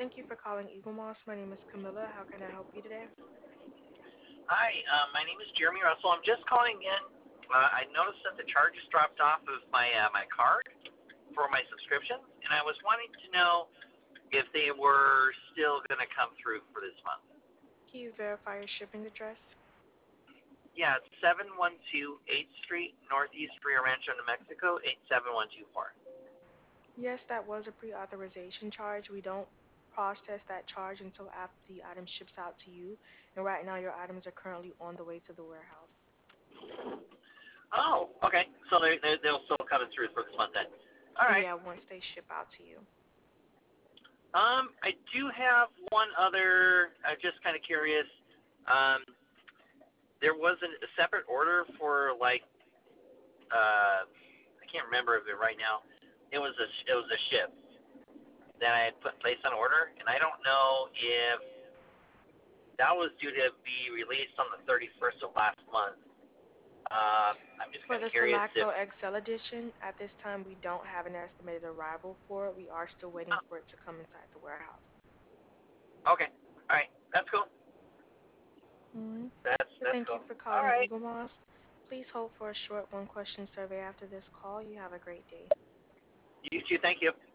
Thank you for calling Eagle Moss. My name is Camilla. How can I help you today? Hi, my name is Jeremy Russell. I'm just calling in. I noticed that the charges dropped off of my card for my subscriptions, and I was wanting to know if they were still going to come through for this month. Can you verify your shipping address? Yeah, it's 712 8th Street, Northeast Rio Rancho, New Mexico, 87124. Yes, that was a pre-authorization charge. We don't process that charge until after the item ships out to you. And right now, your items are currently on the way to the warehouse. Oh, okay. So they'll still come through for this month then. All right. Yeah, once they ship out to you. I do have one other. I'm just kind of curious. Um, there was a separate order for I can't remember of it right now. It was a ship that I had put placed on order, and I don't know if that was due to be released on the 31st of last month. I'm just For kind of the curious if. Salacto XL edition, at this time, we don't have an estimated arrival for it. We are still waiting for it to come inside the warehouse. Okay, all right, that's cool. Mm-hmm. So That's thank you cool. for All calling right, Eagle Moss. Please hold for a short one-question survey after this call. You have a great day. you too. Thank you.